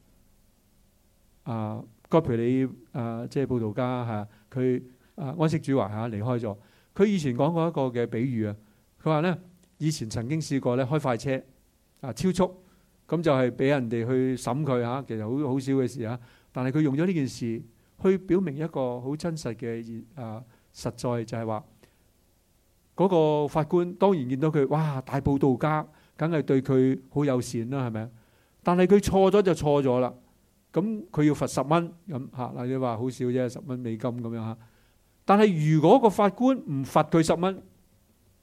葛培理即係佈道家嚇，佢安息主懷嚇離開咗。佢以前講過一個嘅比喻啊，佢話呢，以前曾經試過咧開快車超速，咁就係俾人哋去審佢嚇，其實好少嘅事啊。但係佢用咗呢件事去表明一個好真實嘅實在，就係話嗰個法官當然見到佢，哇，大佈道家，梗係對佢好友善啦，係咪啊？但係佢錯咗就錯咗啦。咁佢要罰10蚊咁嚇，嗱，你話好少啫，10蚊美金咁樣嚇。但係如果個法官唔罰佢10蚊，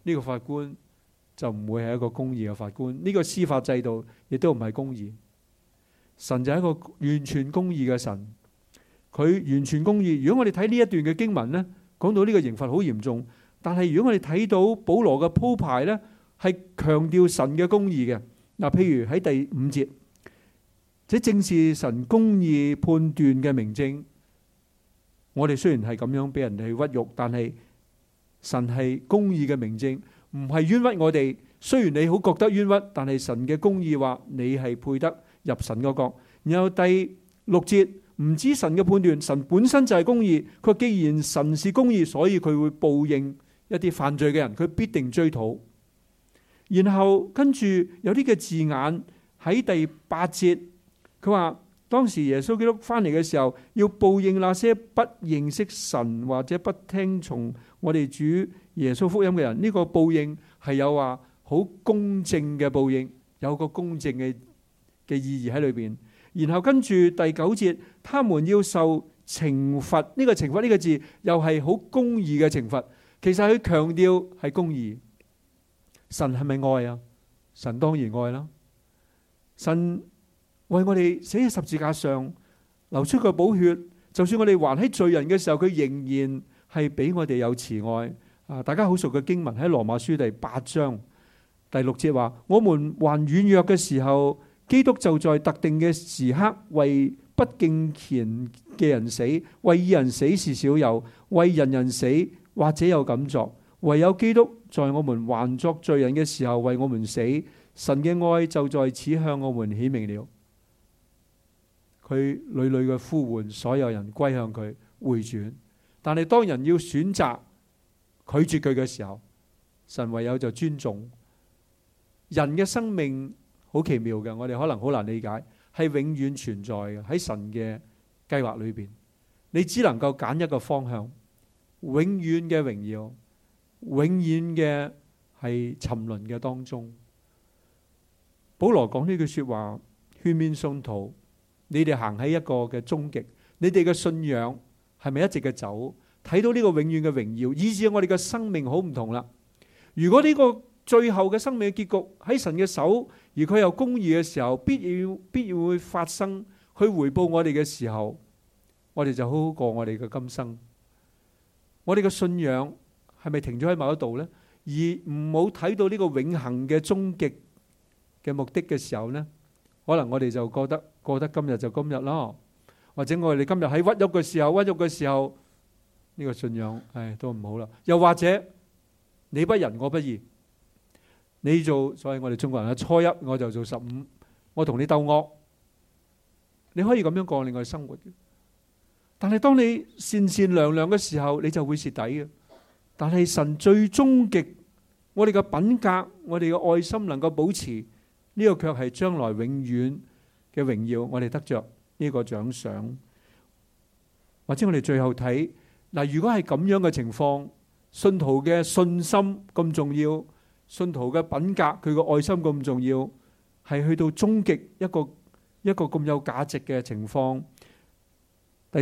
呢個法官就唔會係一個公義嘅法官，呢個司法制度亦都唔係公義。神就係一個完全公義嘅神，佢完全公義。如果我哋睇呢一段嘅經文呢，講到呢個刑罰好嚴重，但係如果我哋睇到保羅嘅鋪排呢，係強調神嘅公義嘅。嗱，譬如喺第5節，這正是神公義判斷嘅明證。我哋雖然係咁樣俾人哋屈辱，但係神係公義嘅明證，唔係冤屈我哋。雖然你好覺得冤屈，但係神嘅公義話你係配得入神個國。然後第6節，唔止神嘅判斷，神本身就係公義。佢話既然神是公義，所以佢會報應一啲犯罪嘅人，佢必定追討。然後跟住有啲嘅字眼喺第8節，佢話當時耶穌基督翻嚟嘅時候，要報應那些不認識神或者不聽從我哋主耶穌福音嘅人。呢個報應係有話好公正嘅報應，有個公正嘅意義喺裏邊。然後跟住第9節，他們要受懲罰。呢個懲罰呢個字又係好公義嘅懲罰。其實佢強調係公義。神係咪愛啊？神當然愛啦。神為我哋死喺十字架上，流出個寶血，就算我哋還喺罪人嘅時候，佢仍然係俾我哋有慈愛。大家好熟嘅經文喺羅馬書第8章第6節話：我們還軟弱嘅時候，基督就在特定嘅時刻為不敬虔嘅人死，為義人死是少有，為人死或者有敢作，唯有基督在我們還作罪人嘅時候為我們死。神嘅愛就在此向我們顯明了。佢屢屢嘅呼喚所有人歸向佢回轉，但係當人要選擇拒絕佢嘅時候，神唯有就尊重。人嘅生命好奇妙嘅，我哋可能好難理解，係永遠存在嘅喺神嘅計劃裏邊。你只能夠揀一個方向，永遠嘅榮耀，永遠嘅係沉淪嘅當中。保羅講呢句說話，勸勉信徒：你哋行喺一個嘅終極，你哋嘅信仰係咪一直嘅走？睇到呢個永遠嘅榮耀，以致我哋嘅生命好唔同啦。如果呢個最後嘅生命嘅結局喺神嘅手，而佢有公義嘅時候，必要會發生去回報我哋嘅時候，我哋就好好過我哋嘅今生。我哋嘅信仰係咪停咗喺某一度呢？而唔好睇到呢個永恆嘅終極嘅目的嘅時候呢，可能我哋就覺得過得今日就今日咯，或者我哋今日喺屈辱嘅時候，呢個信仰都唔好啦。又或者你不仁我不義，你做，所以我哋中國人初一我就做15，我同你鬥惡，你可以咁樣過另外生活嘅。但係當你善善良良嘅時候，你就會蝕底嘅。但係神最終極，我哋嘅品格，我哋嘅愛心能夠保持，呢個卻係將來永遠嘅榮耀，我哋得着呢個獎賞。或者我哋最後睇嗱，如果係咁樣嘅情況，信徒嘅信心咁重要，信徒嘅品格佢嘅愛心咁重要，係去到終極一個咁有價值嘅情況。第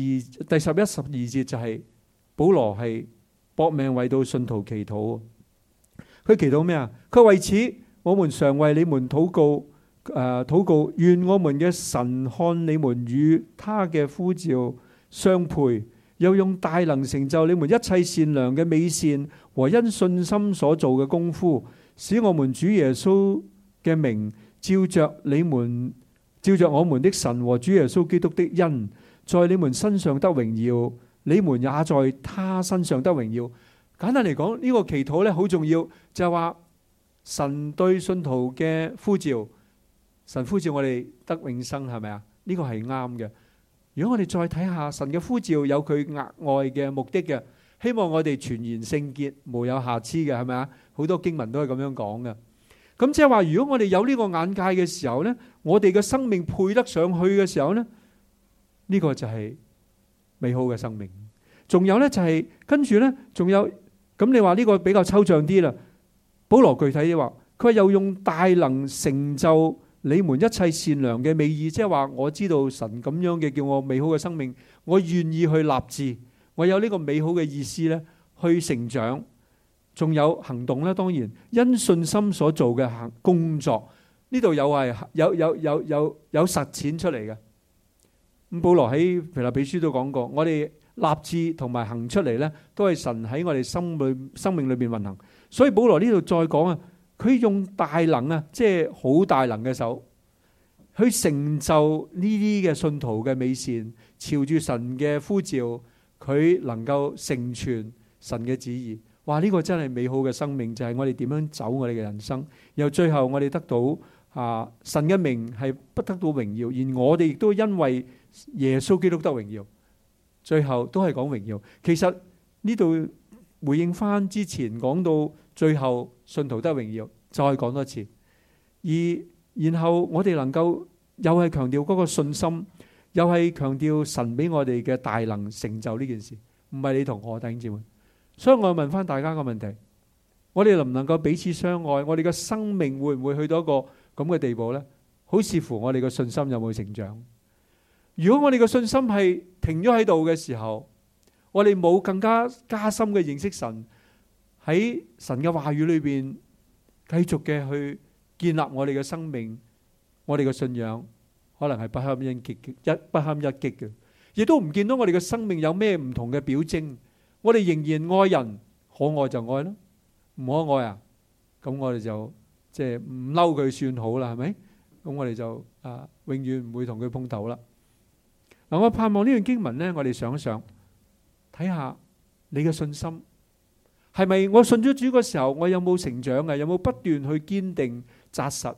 11、12節就係保羅係搏命為到信徒祈禱。佢祈禱咩啊？佢為此，我們常為你們禱告，願我們嘅神看你們與他嘅呼召相配，又用大能成就你們一切善良嘅美善和因信心所做嘅功夫，使我們主耶穌嘅名照着我們的神和主耶穌基督的恩，在你們身上得榮耀，你們也在他身上得榮耀。簡單嚟講，呢個祈禱咧好重要，就係話神對信徒嘅呼召，神呼召我哋得永生，係咪啊？呢個係啱嘅。如果我哋再睇下神嘅呼召有佢額外嘅目的嘅，希望我哋全然聖潔，無有瑕疵嘅，係咪啊？好多經文都係咁樣講嘅。咁即係話，如果我哋有呢個眼界嘅時候呢，我哋嘅生命配得上去嘅時候呢，呢個就係美好嘅生命。仲有呢，就係跟住呢，仲有咁你話呢個比較抽象啲啦。保羅具體啲話，佢話又用大能成就你們一切善良嘅美意，即係話我知道神咁樣嘅叫我美好嘅生命，我願意去立志，我有呢個美好嘅意思呢，去成長。 仲有行動啦，當然因信心所做嘅工作，呢度又係有實踐出嚟嘅。咁保羅喺腓立比書都講過，我哋立志同埋行出嚟咧，都係神喺我哋生命裏邊運行。所以保羅呢度再講啊，佢用大能啊，即係好大能嘅手，去成就呢啲嘅信徒嘅美善，朝住神嘅呼召，佢能夠成全神嘅旨意。哇！呢個真係美好嘅生命，就係我哋點樣走我哋嘅人生。然後最後我哋得到神嘅名係不得到榮耀，而我哋亦都因為耶穌基督得榮耀。最後都係講榮耀。其實呢度回應翻之前講到最後信徒得榮耀，再講多次。然後我哋能夠又係強調嗰個信心，又係強調神俾我哋嘅大能成就呢件事，唔係你同我弟兄姊妹。所以我問翻大家個問題，我哋能唔能夠彼此相愛？我哋嘅生命會唔會去到一個咁嘅地步呢？好視乎我哋嘅信心有冇成長。如果我哋嘅信心係停咗喺度嘅時候，我哋冇更加深嘅認識神，喺神嘅話語裏邊繼續嘅去建立我哋嘅生命，我哋嘅信仰可能係不堪一擊嘅，亦都唔見到我哋嘅生命有咩唔同嘅表徵。我哋仍然愛人，可愛就愛啦，唔可愛啊，咁我哋就即係唔嬲佢算好啦，係咪？咁我哋就永遠唔會同佢碰頭啦。嗱，我盼望呢段經文呢，我哋想一想，睇下你嘅信心係咪我信咗主嘅時候，我有冇成長啊？有冇不斷去堅定紮實？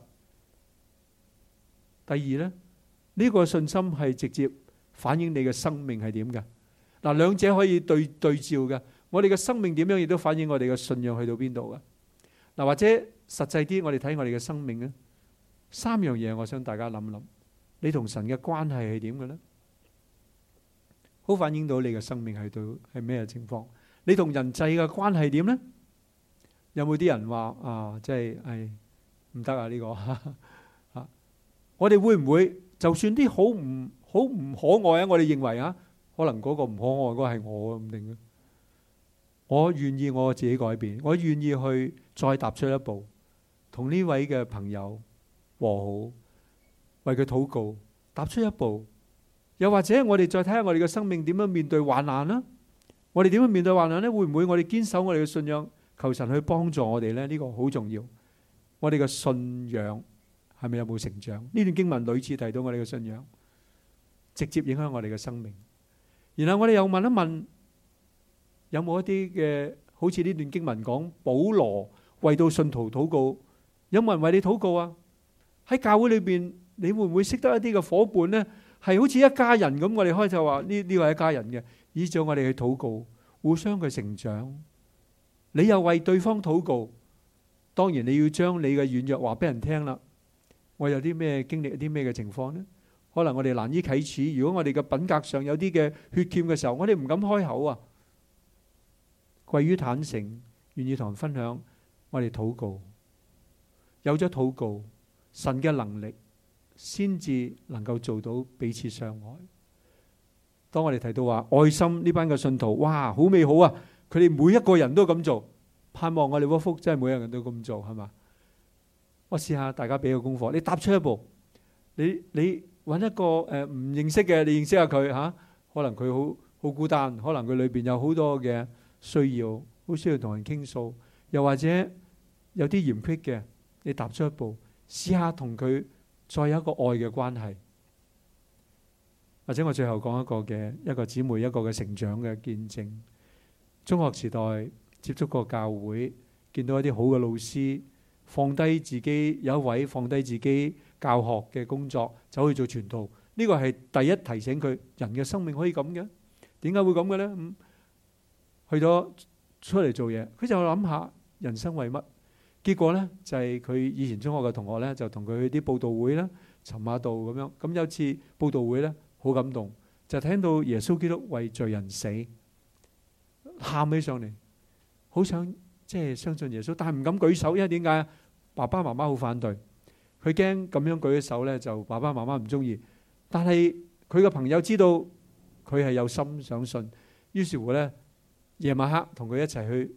第二呢，呢個信心係直接反映你嘅生命係點嘅。嗱，兩者可以對照嘅。我哋嘅生命點樣，亦都反映我哋嘅信仰去到邊度嘅。嗱，或者實際啲，我哋睇我哋嘅生命咧，三樣嘢，我想大家諗諗，你同神嘅關係係點嘅咧？好反映到你嘅生命係咩情況？你同人際嘅關係點咧？有冇啲人話即係唔得啊？呢個我哋會唔會就算啲好唔可愛啊？我哋認為可能嗰個唔可愛嗰個係我咁定嘅。我願意我自己改變，我願意去再踏出一步，同呢位嘅朋友和好，為佢禱告，踏出一步。又或者我哋再睇下我哋嘅生命點樣面對患難啦？我哋點樣面對患難呢？會唔會我哋堅守我哋嘅信仰，求神去幫助我哋呢？呢個好重要。我哋嘅信仰係咪有冇成長？呢段經文屢次提到我哋嘅信仰，直接影響我哋嘅生命。然後我哋又問一問，有冇一啲嘅好似呢段經文講，保羅為到信徒禱告，有冇人為你禱告啊？喺教會裏邊，你會唔會識得一啲嘅夥伴呢？係好似一家人咁，我哋開頭話呢個係一家人嘅，以致我哋去禱告，互相嘅成長。你又為對方禱告，當然你要將你嘅軟弱話俾人聽啦。我有啲咩經歷，有啲咩嘅情況呢？可能我哋難以啟齒。如果我哋嘅品格上有啲嘅缺欠嘅時候，我哋唔敢開口啊。貴於坦誠，願意同人分享，我哋禱告。有咗禱告，神嘅能力先至能夠做到彼此相愛。當我哋提到話愛心呢班嘅信徒，哇，好美好啊！佢哋每一個人都咁做，盼望我哋福真係每一個人都咁做，係嘛？我試下大家俾個功課，你踏出一步，你揾一個唔認識嘅，你認識下佢吓，可能佢好孤單，可能佢裏邊有好多嘅需要，好需要同人傾訴，又或者有啲嫌隙嘅，你踏出一步，試下同佢再有一個愛嘅關係。或者我最後講一個姊妹一個嘅成長嘅見證。中學時代接觸過教會，見到一啲好嘅老師，放低自己，有一位放低自己教學嘅工作，走去做傳道。呢個係第一提醒佢，人嘅生命可以咁嘅，點解會咁嘅呢？去咗出嚟做嘢，佢就諗下人生為乜？結果呢，就係佢以前中學嘅同學呢，就同佢去啲佈道會啦，尋下道咁樣。咁有次佈道會呢，好感動，就聽到耶穌基督為罪人死，喊起上嚟，好想即係相信耶穌，但係唔敢舉手，因為點解？爸爸媽媽好反對，佢驚咁樣舉起手呢，就爸爸媽媽唔中意。但係佢嘅朋友知道佢係有心想信，於是乎呢，夜晚黑同佢一齊去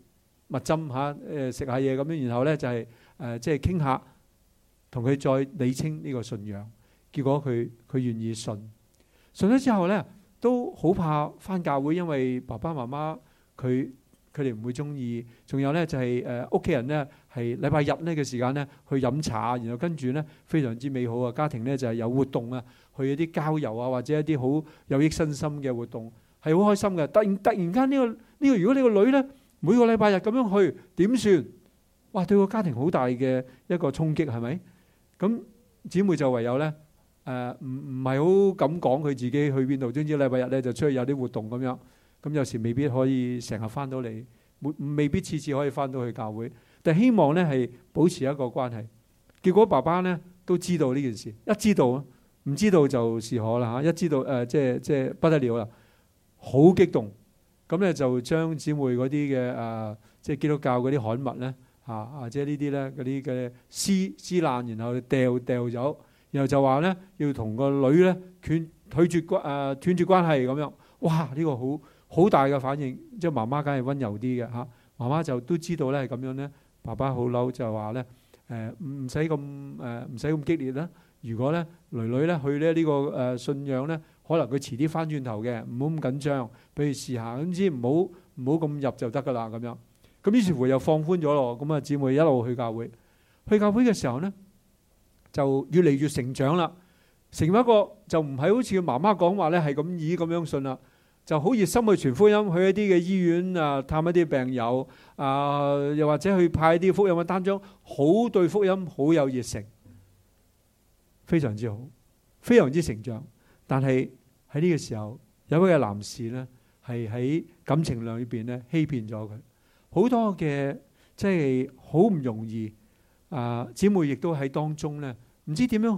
蜜針嚇，食下嘢咁樣，然後咧就係即係傾下，同佢再理清呢個信仰。結果佢願意信咗之後咧，都好怕返教會，因為爸爸媽媽佢哋唔會中意。仲有咧就係屋企人咧係禮拜日呢嘅時間咧去飲茶，然後跟住咧非常之美好啊！家庭咧就係有活動啊，去一啲郊遊啊，或者一啲好有益身心嘅活動，係好開心嘅。突然間呢個，如果你個女咧每個禮拜日咁樣去點算？哇！對個家庭好大嘅一個衝擊，係咪？咁姊妹就唯有咧唔係好敢講佢自己去邊度，總之禮拜日咧就出去有啲活動咁樣。咁有時未必可以成日翻到嚟，未必次次可以翻到去教會，但係希望咧係保持一個關係。結果爸爸咧都知道呢件事，一知道唔知道就是可啦嚇，一知道即係不得了啦，好激動。咁咧就將姊妹嗰啲嘅即係基督教嗰啲刊物咧即係呢啲咧嗰啲嘅撕爛，然後掉走，然後就話咧要同個女咧斷絕關係咁樣。哇！呢個好大嘅反應，即係媽媽梗係溫柔啲嘅嚇，媽媽就都知道咧係咁樣咧。爸爸好嬲就話咧唔使咁激烈啦。如果咧女咧去咧呢個信仰咧，可能佢遲啲翻轉頭嘅，唔好咁緊張，俾佢試下，總之唔好咁入就得噶啦咁樣。咁於是乎又放寬咗咯。咁啊姊妹一路去教會嘅時候咧，就越嚟越成長啦，成為一個就唔係好似媽媽講話咧係咁咁樣信啦。就好熱心去傳福音，去一啲嘅醫院探一啲病友又或者去派一啲福音嘅單張，好對福音好有熱誠，非常之好，非常之成長。但係喺呢個時候，有位嘅男士呢，係喺感情裏邊咧欺騙咗佢，好多嘅即係好唔容易。姊妹亦都喺當中呢，唔知點樣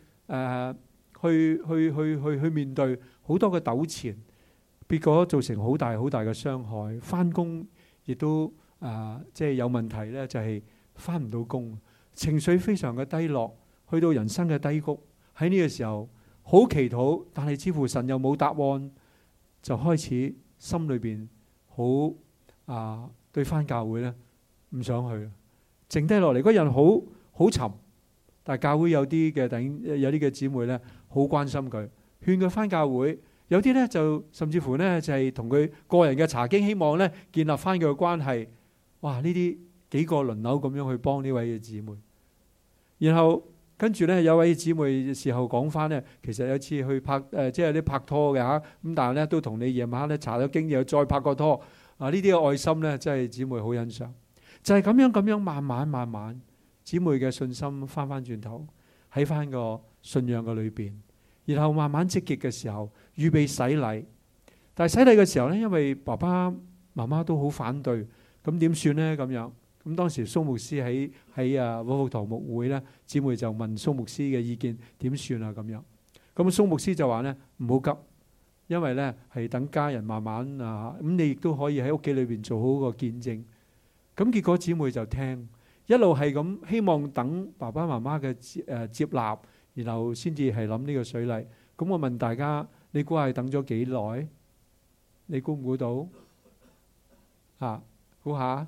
去面對好多嘅糾纏。結果造成好大嘅傷害，翻工亦都即係有問題咧，就係翻唔到工，情緒非常嘅低落，去到人生嘅低谷。喺呢個時候好祈禱，但係似乎神又冇答案，就開始心裏邊好對翻教會咧唔想去，剩低落嚟嗰人好沉。但係教會有啲嘅姊妹咧好關心佢，勸佢翻教會。有啲咧就甚至乎咧就係同佢個人嘅查經，希望咧建立翻佢嘅關係。哇！呢啲幾個輪流咁樣去幫呢位嘅姊妹。然後跟住咧有位姊妹嘅時候講翻咧，其實有次去拍即係啲拍拖嘅嚇，咁但係咧都同你夜晚咧查咗經，又再拍個拖。呢啲嘅愛心咧真係姊妹好欣賞。就係咁樣慢慢，姊妹嘅信心翻轉頭喺翻個信仰嘅裏邊。然後慢慢積極嘅時候，預備洗禮。但係洗禮嘅時候呢，因為爸爸媽媽都好反對，咁點算呢？咁樣咁當時蘇牧師喺和福堂牧會呢，姊妹就問蘇牧師嘅意見點算啊？咁樣咁蘇牧師就話呢，唔好急，因為呢係等家人慢慢咁你亦都可以喺屋企裏邊做好個見證。咁結果姊妹就聽，一路係咁希望等爸爸媽媽嘅接納。然後先至係諗呢個水禮。咁我問大家，你估係等咗幾耐？你估唔估到？估下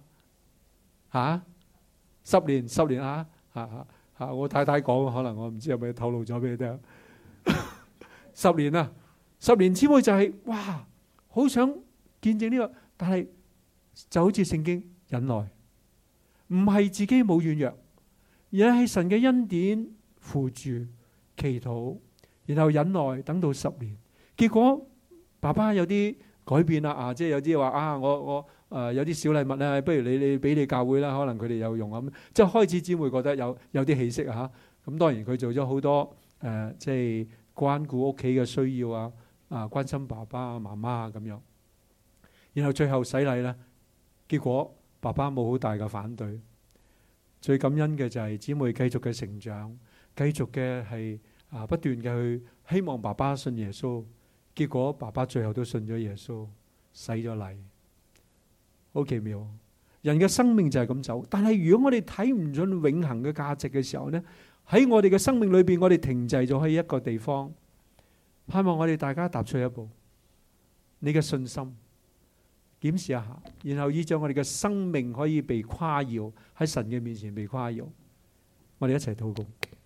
10年我太太講，可能我唔知係咪透露咗俾你聽。10年啊，10年姊妹就係哇，好想見證呢個，但係就好似聖經忍耐，唔係自己冇軟弱，而係神嘅恩典扶住。祈禱，然後忍耐，等到10年，結果爸爸有啲改變啦即係有啲話我有啲小禮物咧，不如你俾你教會啦，可能佢哋有用咁，即係開始姊妹覺得有啲起色咁當然佢做咗好多即係關顧屋企嘅需要關心爸爸媽媽咁樣，然後最後洗禮咧，結果爸爸冇好大嘅反對，最感恩嘅就係姊妹繼續嘅成長，繼續嘅係不斷嘅去希望爸爸信耶穌，結果爸爸最後都信咗耶穌，洗咗禮，好奇妙。人嘅生命就係咁走，但係如果我哋睇唔準永恆嘅價值嘅時候呢，喺我哋嘅生命裏邊，我哋停滯咗喺一個地方，盼望我哋大家踏出一步，你嘅信心檢視一下，然後依照我哋嘅生命可以被誇耀，喺神嘅面前被誇耀。我哋一齊禱告。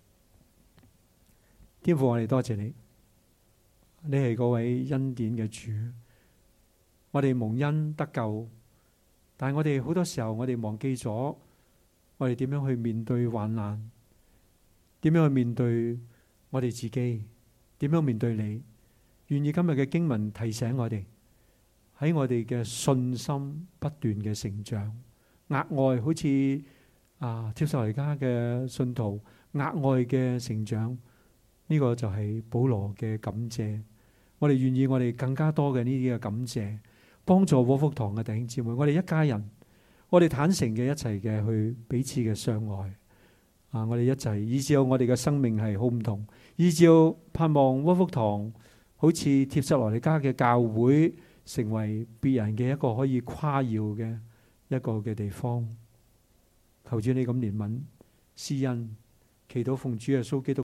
天父，我哋多謝你，你係嗰位恩典嘅主。我哋蒙恩得救，但係我哋好多時候我哋忘記咗我哋點樣去面對患難，點樣去面對我哋自己，點樣面對你。願意今日嘅經文提醒我哋，喺我哋嘅信心不斷嘅成長，額外好似帖撒羅尼迦嘅信徒額外嘅成長，呢個就係保羅嘅感謝。我哋願意我哋更加多嘅呢啲嘅感謝，幫助禍福堂嘅弟兄姊妹，我哋一家人，我哋坦誠嘅一齊嘅去彼此嘅相愛。我哋一齊，以至我哋嘅生命係好唔同，以至盼望禍福堂好似帖撒羅尼迦嘅教會，成為別人嘅一個可以誇耀嘅一個嘅地方。求主你咁憐憫施恩，祈禱奉主耶穌基督